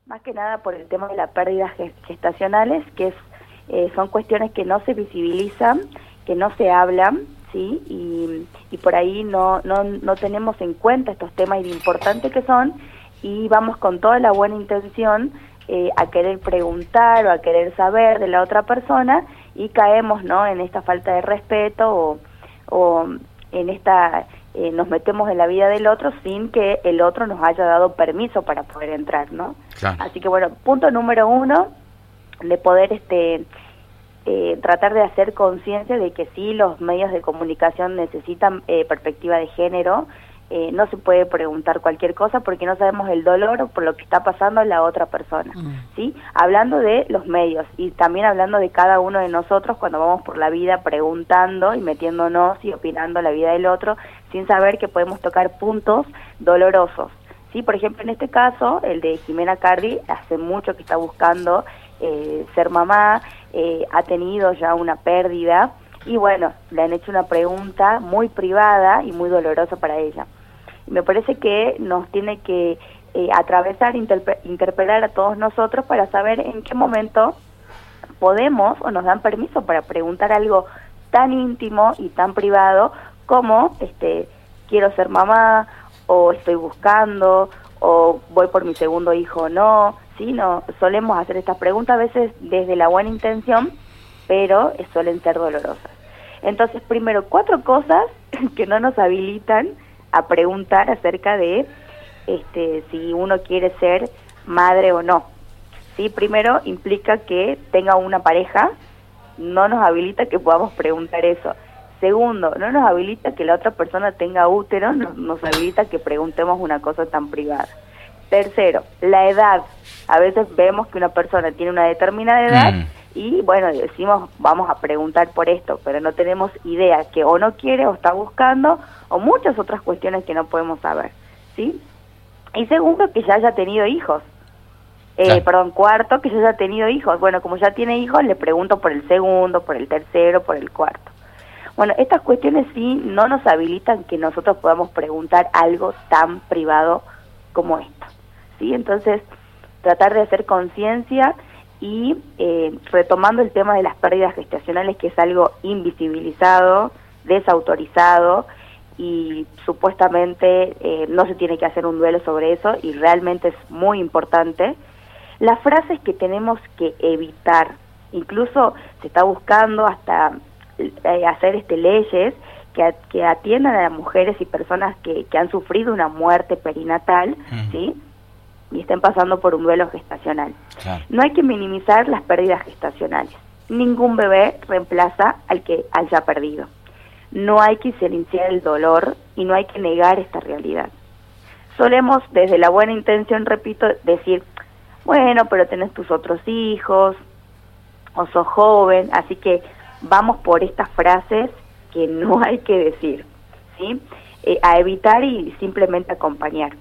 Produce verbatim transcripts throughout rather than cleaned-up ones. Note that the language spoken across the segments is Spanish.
más que nada por el tema de las pérdidas gestacionales, que es, eh, son cuestiones que no se visibilizan, que no se hablan, ¿sí? Y, y por ahí no, no, no tenemos en cuenta estos temas y lo importante que son, y vamos con toda la buena intención eh, a querer preguntar o a querer saber de la otra persona, y caemos, ¿no?, en esta falta de respeto o, o en esta... Eh, nos metemos en la vida del otro sin que el otro nos haya dado permiso para poder entrar, ¿no? Claro. Así que bueno, punto número uno, de poder este eh, tratar de hacer conciencia de que sí, los medios de comunicación necesitan eh, perspectiva de género. Eh, no se puede preguntar cualquier cosa porque no sabemos el dolor por lo que está pasando en la otra persona, mm. ¿sí? Hablando de los medios y también hablando de cada uno de nosotros cuando vamos por la vida preguntando y metiéndonos y opinando la vida del otro sin saber que podemos tocar puntos dolorosos, ¿sí? Por ejemplo, en este caso, el de Jimena Cardi, hace mucho que está buscando eh, ser mamá, eh, ha tenido ya una pérdida y bueno, le han hecho una pregunta muy privada y muy dolorosa para ella. Me parece que nos tiene que eh, atravesar, interpelar a todos nosotros para saber en qué momento podemos o nos dan permiso para preguntar algo tan íntimo y tan privado como este quiero ser mamá, o estoy buscando, o voy por mi segundo hijo o no, ¿sí? No, solemos hacer estas preguntas a veces desde la buena intención, pero suelen ser dolorosas. Entonces, primero, cuatro cosas que no nos habilitan a preguntar acerca de este si uno quiere ser madre o no. ¿Sí? Primero, implica que tenga una pareja, no nos habilita que podamos preguntar eso. Segundo, no nos habilita que la otra persona tenga útero, no, nos habilita que preguntemos una cosa tan privada. Tercero, la edad. A veces vemos que una persona tiene una determinada edad mm. y bueno, decimos vamos a preguntar por esto, pero no tenemos idea que o no quiere o está buscando o muchas otras cuestiones que no podemos saber, ¿sí? Y segundo, que ya haya tenido hijos. Eh, claro. Perdón, cuarto, que ya haya tenido hijos. Bueno, como ya tiene hijos, le pregunto por el segundo, por el tercero, por el cuarto. Bueno, estas cuestiones sí no nos habilitan que nosotros podamos preguntar algo tan privado como esto, ¿sí? Entonces, tratar de hacer conciencia y eh, retomando el tema de las pérdidas gestacionales, que es algo invisibilizado, desautorizado, y supuestamente eh, no se tiene que hacer un duelo sobre eso, y realmente es muy importante. Las frases que tenemos que evitar, incluso se está buscando hasta eh, hacer este leyes que, que atiendan a las mujeres y personas que, que han sufrido una muerte perinatal, mm. ¿sí?, y estén pasando por un duelo gestacional. Claro. No hay que minimizar las pérdidas gestacionales. Ningún bebé reemplaza al que haya perdido. No hay que silenciar el dolor y no hay que negar esta realidad. Solemos, desde la buena intención, repito, decir, bueno, pero tenés tus otros hijos, o sos joven, así que vamos por estas frases que no hay que decir, ¿sí? Eh, a evitar y simplemente acompañar.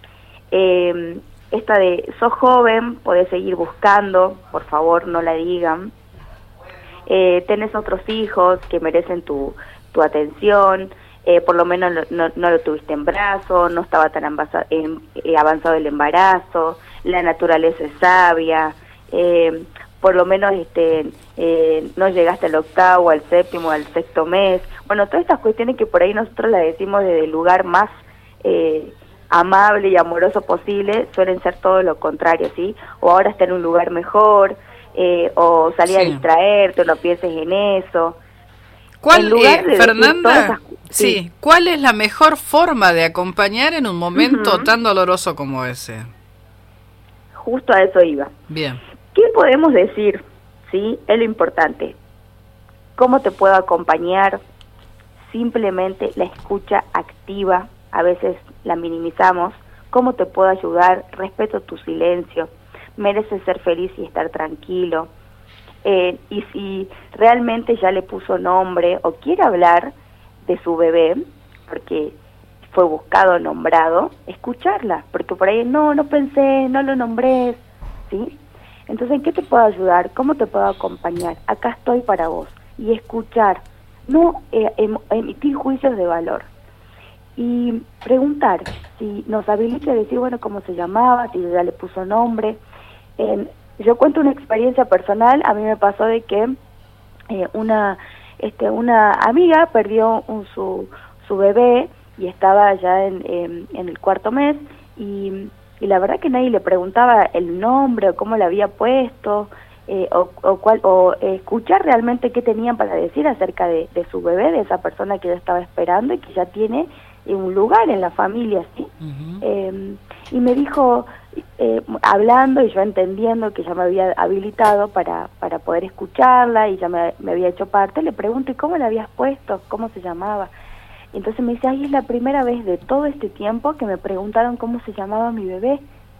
Eh, esta de, sos joven, podés seguir buscando, por favor, no la digan. Eh, tenés otros hijos que merecen tu, tu atención, eh, por lo menos no, no, no lo tuviste en brazos, no estaba tan avanzado, eh, avanzado el embarazo, la naturaleza es sabia, eh, por lo menos este eh, no llegaste al octavo, al séptimo, al sexto mes. Bueno, todas estas cuestiones que por ahí nosotros las decimos desde el lugar más eh, amable y amoroso posible, suelen ser todo lo contrario, ¿sí? O ahora está en un lugar mejor, eh, o salir sí. a distraerte, o no pienses en eso. ¿Cuál, eh, de Fernanda, esas, sí. sí, cuál es la mejor forma de acompañar en un momento uh-huh. tan doloroso como ese? Justo a eso iba. Bien. ¿Qué podemos decir? Sí, es lo importante. ¿Cómo te puedo acompañar? Simplemente la escucha activa, a veces la minimizamos. ¿Cómo te puedo ayudar? Respeto tu silencio. Mereces ser feliz y estar tranquilo. Eh, y si realmente ya le puso nombre o quiere hablar de su bebé, porque fue buscado, nombrado, escucharla, porque por ahí no, no pensé, no lo nombré, ¿sí? Entonces, ¿en qué te puedo ayudar? ¿Cómo te puedo acompañar? Acá estoy para vos. Y escuchar, no eh, em, emitir juicios de valor. Y preguntar si nos habilita a decir, bueno, cómo se llamaba, si ya le puso nombre. Eh, yo cuento una experiencia personal. A mí me pasó de que eh, una este una amiga perdió un, su su bebé y estaba ya en, en, en el cuarto mes, y, y la verdad que nadie le preguntaba el nombre o cómo le había puesto, eh, o, o, cuál, o eh, escuchar realmente qué tenían para decir acerca de, de su bebé, de esa persona que ella estaba esperando y que ya tiene un lugar en la familia, ¿sí? Uh-huh. eh, y me dijo, eh, hablando y yo entendiendo que ya me había habilitado para, para poder escucharla y ya me, me había hecho parte, le pregunto, ¿y cómo la habías puesto? ¿Cómo se llamaba? Entonces me dice, ay, es la primera vez de todo este tiempo que me preguntaron cómo se llamaba mi bebé.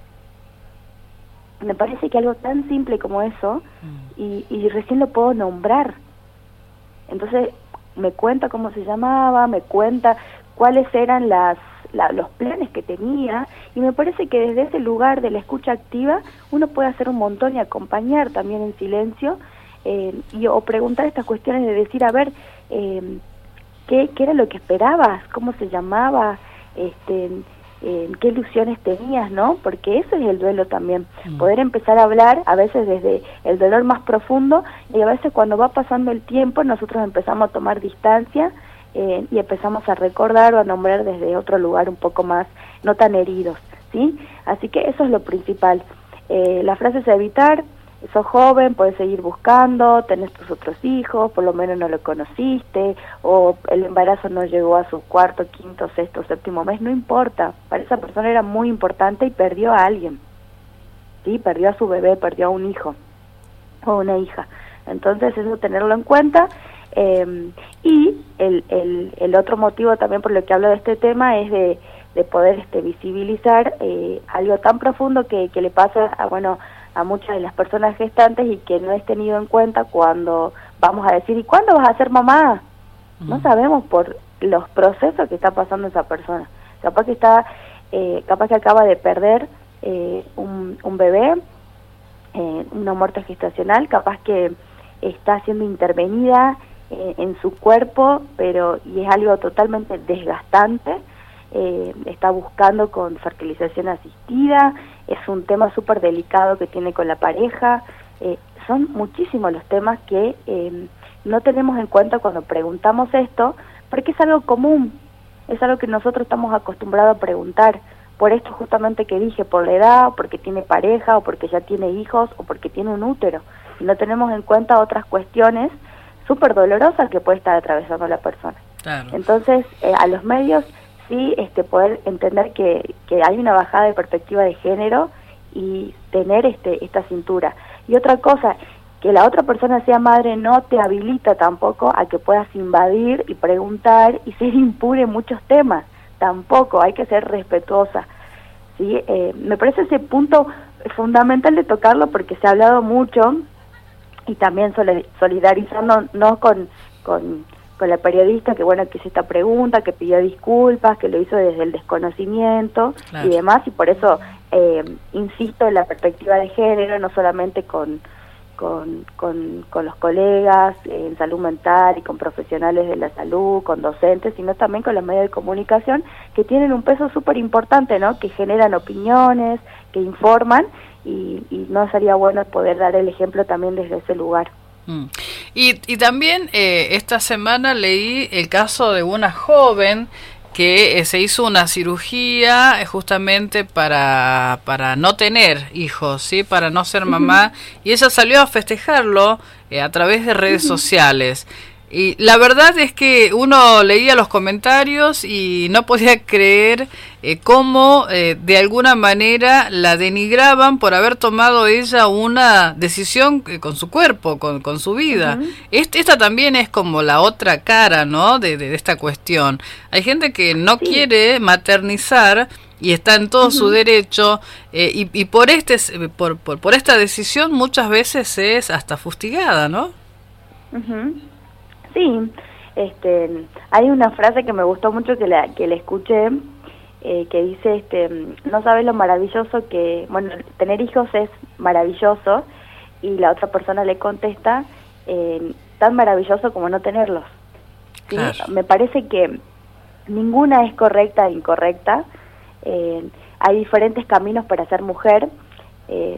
Me parece que algo tan simple como eso, mm. y, y recién lo puedo nombrar. Entonces me cuenta cómo se llamaba, me cuenta cuáles eran las la, los planes que tenía, y me parece que desde ese lugar de la escucha activa uno puede hacer un montón y acompañar también en silencio, eh, y o preguntar estas cuestiones de decir, a ver, eh, ¿Qué, ¿Qué era lo que esperabas? ¿Cómo se llamaba? Este, eh, ¿Qué ilusiones tenías, no? Porque eso es el duelo también. Mm. Poder empezar a hablar, a veces desde el dolor más profundo, y a veces cuando va pasando el tiempo nosotros empezamos a tomar distancia eh, y empezamos a recordar o a nombrar desde otro lugar un poco más, no tan heridos, ¿sí? Así que eso es lo principal. Eh, la frase es evitar. Sos joven, puedes seguir buscando, tenés tus otros hijos, por lo menos no lo conociste, o el embarazo no llegó a su cuarto, quinto, sexto, séptimo mes, no importa. Para esa persona era muy importante y perdió a alguien, ¿sí? Perdió a su bebé, perdió a un hijo o una hija. Entonces eso tenerlo en cuenta. Eh, y el, el, el otro motivo también por lo que hablo de este tema es de, de poder este, visibilizar eh, algo tan profundo que, que le pasa a, bueno, a muchas de las personas gestantes y que no es tenido en cuenta cuando vamos a decir, ¿y cuándo vas a ser mamá? Mm. No sabemos por los procesos que está pasando esa persona. Capaz que está, eh, capaz que acaba de perder eh, un, un bebé, eh, una muerte gestacional, capaz que está siendo intervenida eh, en su cuerpo, pero y es algo totalmente desgastante. Eh, está buscando con fertilización asistida, es un tema súper delicado que tiene con la pareja, eh, son muchísimos los temas que eh, no tenemos en cuenta cuando preguntamos esto, porque es algo común, es algo que nosotros estamos acostumbrados a preguntar, por esto justamente que dije, por la edad, o porque tiene pareja, o porque ya tiene hijos, o porque tiene un útero, y no tenemos en cuenta otras cuestiones súper dolorosas que puede estar atravesando la persona. Claro. Entonces, eh, a los medios sí, este, poder entender que, que hay una bajada de perspectiva de género y tener este, esta cintura. Y otra cosa, que la otra persona sea madre no te habilita tampoco a que puedas invadir y preguntar y ser impune en muchos temas. Tampoco, hay que ser respetuosa. ¿Sí? Eh, me parece ese punto fundamental de tocarlo porque se ha hablado mucho y también solidarizándonos con... con con la periodista que bueno que hizo esta pregunta, que pidió disculpas, que lo hizo desde el desconocimiento, claro, y demás, y por eso eh, insisto en la perspectiva de género, no solamente con con, con, con los colegas eh, en salud mental y con profesionales de la salud, con docentes, sino también con los medios de comunicación que tienen un peso súper importante, ¿no? Que generan opiniones, que informan, y, y no sería bueno poder dar el ejemplo también desde ese lugar. Mm. Y, y también eh, esta semana leí el caso de una joven que eh, se hizo una cirugía eh, justamente para para no tener hijos, sí, para no ser mamá, uh-huh, y ella salió a festejarlo eh, a través de redes uh-huh. sociales. Y la verdad es que uno leía los comentarios y no podía creer eh, cómo eh, de alguna manera la denigraban por haber tomado ella una decisión eh, con su cuerpo, con, con su vida. Uh-huh. Este, esta también es como la otra cara, ¿no? De, de, de esta cuestión. Hay gente que no sí. quiere maternizar y está en todo uh-huh. su derecho eh, y, y por este por, por, por esta decisión muchas veces es hasta fustigada, ¿no? Uh-huh. Sí, este, hay una frase que me gustó mucho que la que le escuché, eh, que dice, este, no sabes lo maravilloso que, bueno, tener hijos es maravilloso, y la otra persona le contesta, eh, tan maravilloso como no tenerlos. ¿Sí? Claro. Me parece que ninguna es correcta e incorrecta, eh, hay diferentes caminos para ser mujer, eh,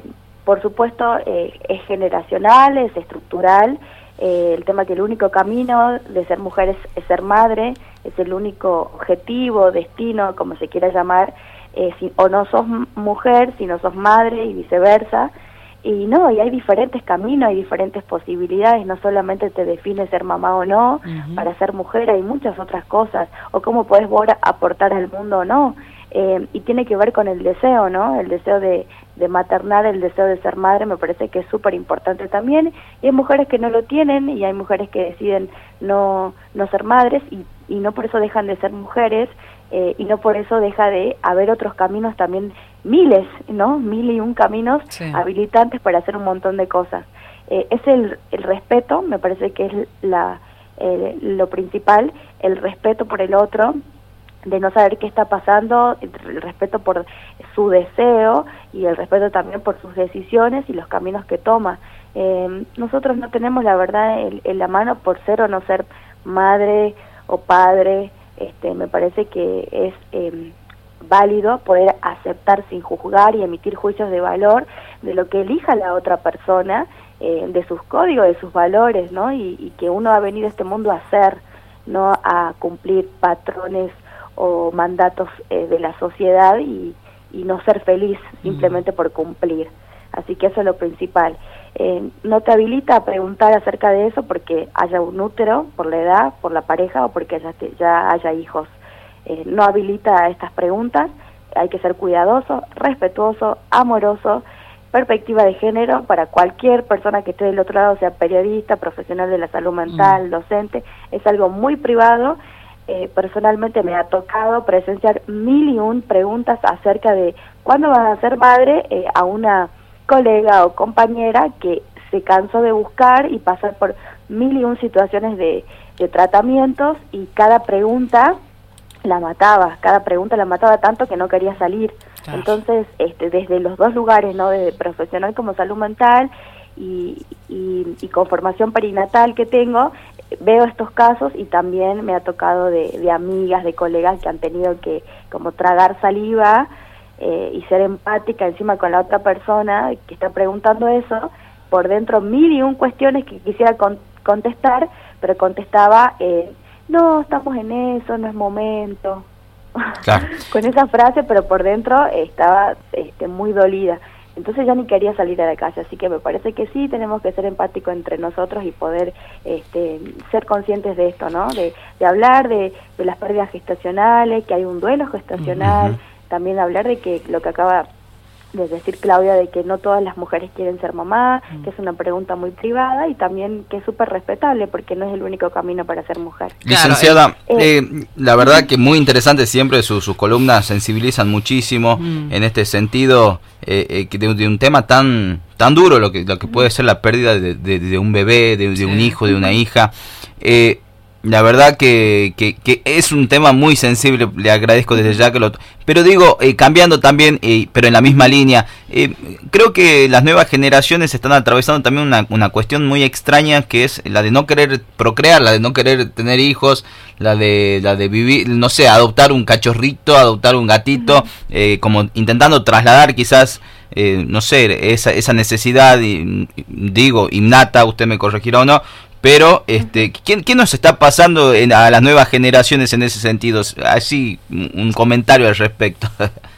por supuesto, eh, es generacional, es estructural, eh, el tema que el único camino de ser mujer es, es ser madre, es el único objetivo, destino, como se quiera llamar, eh, si, o no sos mujer, si no sos madre y viceversa. Y no, y hay diferentes caminos, hay diferentes posibilidades, no solamente te define ser mamá o no, uh-huh. para ser mujer hay muchas otras cosas, o cómo podés vos aportar al mundo o no, eh, y tiene que ver con el deseo, ¿no? El deseo de, de maternar, el deseo de ser madre, me parece que es súper importante también, y hay mujeres que no lo tienen, y hay mujeres que deciden no, no ser madres, y, y no por eso dejan de ser mujeres, eh, y no por eso deja de haber otros caminos también, miles, ¿no? Mil y un caminos sí. habilitantes para hacer un montón de cosas. Eh, es el, el respeto, me parece que es la eh, lo principal, el respeto por el otro, de no saber qué está pasando, el respeto por su deseo y el respeto también por sus decisiones y los caminos que toma. Eh, nosotros no tenemos la verdad en, en la mano por ser o no ser madre o padre, este, me parece que es... Eh, válido poder aceptar sin juzgar y emitir juicios de valor de lo que elija la otra persona, eh, de sus códigos, de sus valores, ¿no? Y, y que uno ha venido a este mundo a hacer, no a cumplir patrones o mandatos eh, de la sociedad y, y no ser feliz simplemente mm. por cumplir. Así que eso es lo principal. Eh, no te habilita a preguntar acerca de eso porque haya un útero, por la edad, por la pareja o porque ya, te, ya haya hijos. Eh, no habilita estas preguntas, hay que ser cuidadoso, respetuoso, amoroso, perspectiva de género para cualquier persona que esté del otro lado, sea periodista, profesional de la salud mental, mm. docente, es algo muy privado. Eh, personalmente me ha tocado presenciar mil y un preguntas acerca de cuándo vas a ser madre eh, a una colega o compañera que se cansó de buscar y pasar por mil y un situaciones de, de tratamientos y cada pregunta la mataba, cada pregunta la mataba tanto que no quería salir. Claro. Entonces, este, desde los dos lugares, ¿no? De profesional como salud mental y, y, y con formación perinatal que tengo, veo estos casos y también me ha tocado de, de amigas, de colegas que han tenido que como tragar saliva eh, y ser empática encima con la otra persona que está preguntando eso, por dentro mil y un cuestiones que quisiera con, contestar, pero contestaba... Eh, no, estamos en eso, no es momento. Claro. Con esa frase, pero por dentro estaba este, muy dolida. Entonces ya ni quería salir a la calle, así que me parece que sí tenemos que ser empáticos entre nosotros y poder este, ser conscientes de esto, ¿no? De, de hablar de, de las pérdidas gestacionales, que hay un duelo gestacional, uh-huh. también hablar de que lo que acaba de decir Claudia, de que no todas las mujeres quieren ser mamá, mm. que es una pregunta muy privada y también que es súper respetable porque no es el único camino para ser mujer. Licenciada, eh, eh, la verdad que muy interesante siempre, su, sus columnas sensibilizan muchísimo mm. en este sentido, eh, eh, de, de un tema tan tan duro, lo que lo que puede ser la pérdida de, de, de un bebé, de, de sí. un hijo, de una hija. Eh, La verdad que, que, que es un tema muy sensible, le agradezco desde ya que lo... Pero digo, eh, cambiando también, eh, pero en la misma línea, eh, creo que las nuevas generaciones están atravesando también una, una cuestión muy extraña que es la de no querer procrear, la de no querer tener hijos, la de la de vivir, no sé, adoptar un cachorrito, adoptar un gatito, eh, como intentando trasladar quizás... Eh, no sé, esa, esa necesidad, y, digo, innata, usted me corregirá o no, pero este, ¿qué, qué nos está pasando en, a las nuevas generaciones en ese sentido? Así, un comentario al respecto.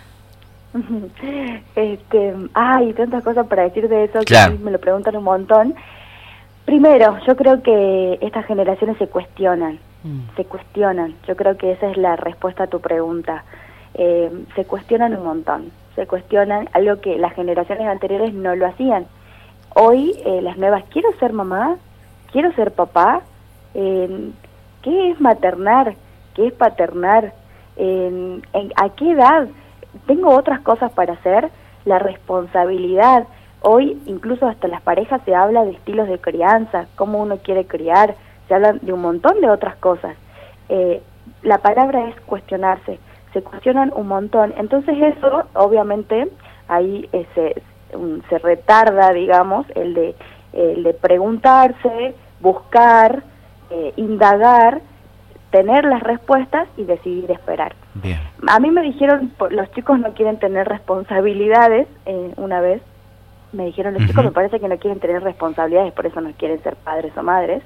este, ay, tantas cosas para decir de eso, claro. que me lo preguntan un montón. Primero, yo creo que estas generaciones se cuestionan, mm. se cuestionan. Yo creo que esa es la respuesta a tu pregunta. Eh, se cuestionan un montón. Se cuestionan algo que las generaciones anteriores no lo hacían. Hoy eh, las nuevas, quiero ser mamá, quiero ser papá, eh, ¿qué es maternar? ¿Qué es paternar? Eh, en, ¿A qué edad? ¿Tengo otras cosas para hacer? La responsabilidad. Hoy incluso hasta las parejas se habla de estilos de crianza, cómo uno quiere criar, se habla de un montón de otras cosas. Eh, la palabra es cuestionarse. Se cuestionan un montón, entonces eso obviamente ahí eh, se, um, se retarda, digamos, el de, el de preguntarse, buscar, eh, indagar, tener las respuestas y decidir esperar. Bien. A mí me dijeron, los chicos no quieren tener responsabilidades, eh, una vez, Me dijeron los Uh-huh. chicos, me parece que no quieren tener responsabilidades, por eso no quieren ser padres o madres.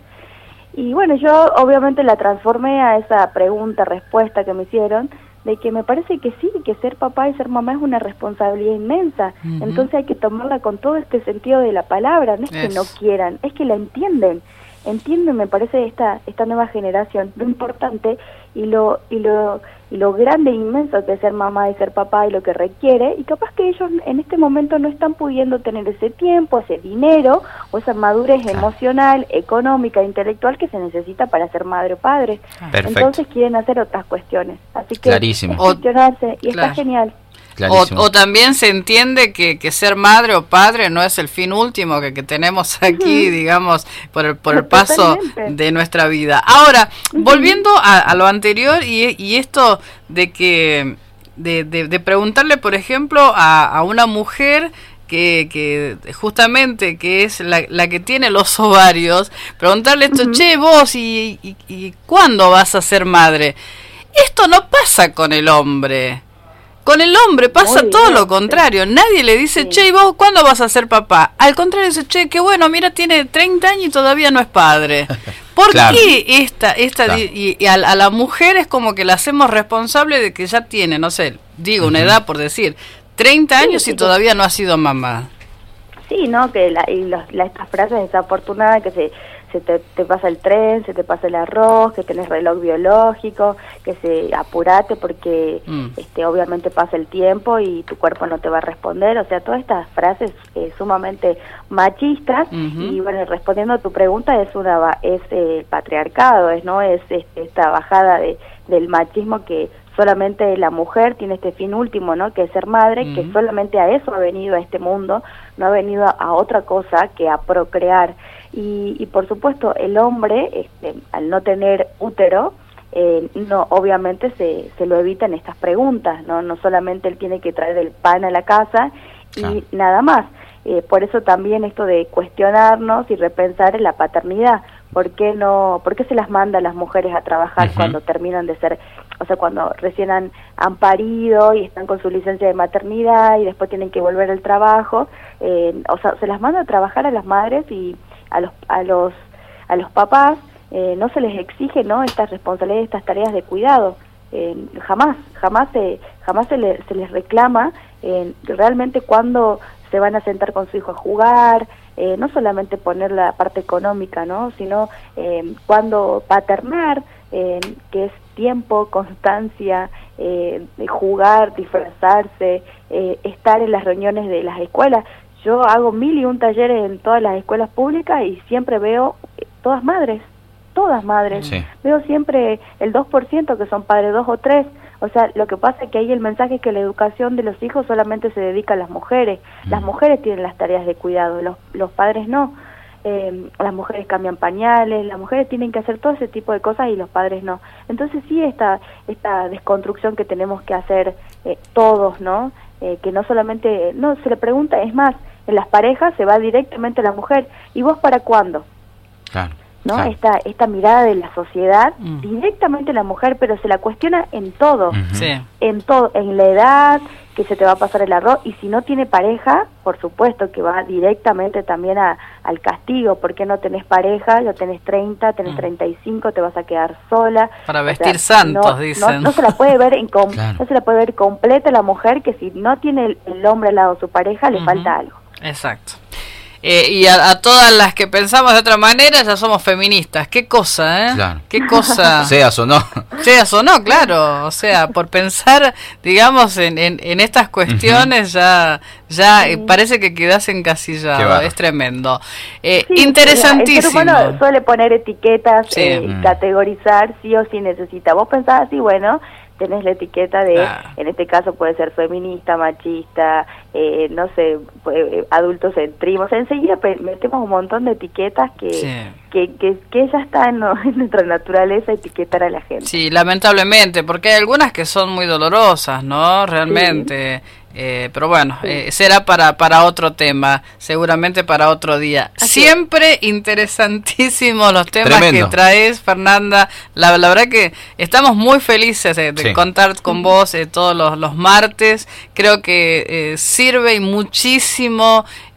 Y bueno, yo obviamente la transformé a esa pregunta-respuesta que me hicieron, de que me parece que sí, que ser papá y ser mamá es una responsabilidad inmensa. Uh-huh. Entonces hay que tomarla con todo este sentido de la palabra, no es Eso. que no quieran, es que la entienden. Entienden, me parece, esta esta nueva generación, lo importante y lo y lo y lo grande e inmenso que es ser mamá y ser papá y lo que requiere, y capaz que ellos en este momento no están pudiendo tener ese tiempo, ese dinero o esa madurez claro. emocional, económica, intelectual que se necesita para ser madre o padre. Perfecto. Entonces quieren hacer otras cuestiones. Así que Clarísimo. cuestionarse, y claro. está genial. O, o también se entiende que, que ser madre o padre no es el fin último que, que tenemos aquí, uh-huh. digamos, por el, por el paso de nuestra vida. Ahora, uh-huh. volviendo a, a lo anterior y, y esto de que de, de, de preguntarle, por ejemplo, a, a una mujer que, que justamente que es la, la que tiene los ovarios, preguntarle esto, uh-huh. che, vos, y, y, y ¿cuándo vas a ser madre? Esto no pasa con el hombre. Con el hombre pasa Muy todo bien, lo contrario. Sí. Nadie le dice, sí. che, ¿y vos cuándo vas a ser papá? Al contrario, dice, che, qué bueno, mira, tiene treinta años y todavía no es padre. ¿Por claro. qué esta, esta claro. y, y a, a la mujer es como que la hacemos responsable de que ya tiene, no sé, digo, uh-huh. una edad por decir, treinta años sí, sí, y todavía no ha sido mamá? Sí, ¿no? Que la, y los, la, estas frases desafortunadas que se... se te, te pasa el tren, se te pasa el arroz, que tenés reloj biológico, que se apurate porque mm. este obviamente pasa el tiempo y tu cuerpo no te va a responder, o sea, todas estas frases eh, sumamente machistas. Uh-huh. Y bueno, respondiendo a tu pregunta, es una es el eh, patriarcado, es no es este, esta bajada de del machismo que solamente la mujer tiene este fin último, ¿no? Que es ser madre, uh-huh. que solamente a eso ha venido a este mundo, no ha venido a, a otra cosa que a procrear. Y, y por supuesto el hombre, este, al no tener útero, eh, no obviamente se, se lo evitan estas preguntas, no no solamente él tiene que traer el pan a la casa y claro. nada más. Eh, por eso también esto de cuestionarnos y repensar en la paternidad. ¿Por qué no? ¿Por qué se las manda a las mujeres a trabajar uh-huh. cuando terminan de ser, o sea, cuando recién han, han parido y están con su licencia de maternidad y después tienen que volver al trabajo? Eh, o sea, se las manda a trabajar a las madres y a los a los a los papás eh, no se les exige, ¿no? Estas responsabilidades, estas tareas de cuidado. Eh, jamás, jamás se jamás se, le, se les reclama eh, realmente cuando se van a sentar con su hijo a jugar. Eh, no solamente poner la parte económica, ¿no? Sino eh, cuando paternar, eh, que es tiempo, constancia, eh, de jugar, disfrazarse, eh, estar en las reuniones de las escuelas. Yo hago mil y un talleres en todas las escuelas públicas y siempre veo eh, todas madres, todas madres. Sí. Veo siempre el dos por ciento que son padres, dos o tres. O sea, lo que pasa es que ahí el mensaje es que la educación de los hijos solamente se dedica a las mujeres. Las mujeres tienen las tareas de cuidado, los, los padres no. Eh, las mujeres cambian pañales, las mujeres tienen que hacer todo ese tipo de cosas y los padres no. Entonces sí, esta, esta desconstrucción que tenemos que hacer eh, todos, ¿no? Eh, que no solamente, no, se le pregunta, es más, en las parejas se va directamente a la mujer. ¿Y vos para cuándo? Claro. ¿No? Claro. Esta esta mirada de la sociedad mm. directamente a la mujer, pero se la cuestiona en todo, Uh-huh. sí. en todo, en la edad, que se te va a pasar el arroz, y si no tiene pareja, por supuesto que va directamente también a, al castigo. ¿Por qué no tenés pareja? Ya tenés treinta, tenés mm. treinta y cinco, te vas a quedar sola. Para vestir o sea, santos, no, dicen. No, no se la puede ver en com- claro. no se la puede ver completa la mujer, que si no tiene el, el hombre al lado de su pareja, le uh-huh. falta algo. Exacto. Eh, y a, a todas las que pensamos de otra manera ya somos feministas. Qué cosa, ¿eh? Claro. Qué cosa. Seas o no. Seas o no, claro. O sea, por pensar, digamos, en, en, en estas cuestiones uh-huh. ya ya eh, parece que quedas encasillado. Es tremendo. Eh, sí, interesantísimo. El ser humano suele poner etiquetas sí. eh, y mm. categorizar sí o sí necesita. Vos pensás así, bueno, tenés la etiqueta de, ah. en este caso puede ser feminista, machista, eh, no sé, eh, adultocentrismo. O sea, enseguida metemos un montón de etiquetas que, sí. que, que, que ya está en, no, en nuestra naturaleza etiquetar a la gente. Sí, lamentablemente, porque hay algunas que son muy dolorosas, ¿no? Realmente. Sí. Eh, pero bueno, sí. eh, será para para otro tema, seguramente para otro día. Así Siempre es. Interesantísimos los temas Tremendo. que traes, Fernanda. La, la verdad que estamos muy felices de, de sí. contar con vos eh, todos los, los martes. Creo que eh, sirve y muchísimo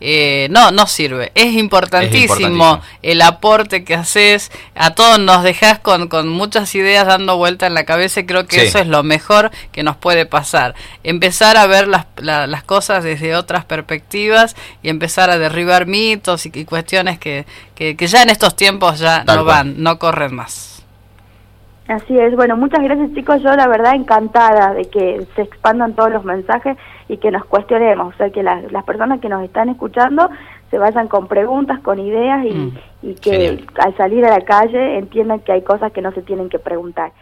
eh, no, no sirve. Es importantísimo, es importantísimo el aporte que haces. A todos nos dejás con, con muchas ideas dando vuelta en la cabeza y creo que sí. eso es lo mejor que nos puede pasar. Empezar a ver las, la, las cosas desde otras perspectivas y empezar a derribar mitos y, y cuestiones que, que, que ya en estos tiempos ya Tal no cual. van, no corren más. Así es, bueno, muchas gracias chicos, yo la verdad encantada de que se expandan todos los mensajes y que nos cuestionemos, o sea, que la, las personas que nos están escuchando se vayan con preguntas, con ideas y, Mm, y que genial. al salir a la calle entiendan que hay cosas que no se tienen que preguntar.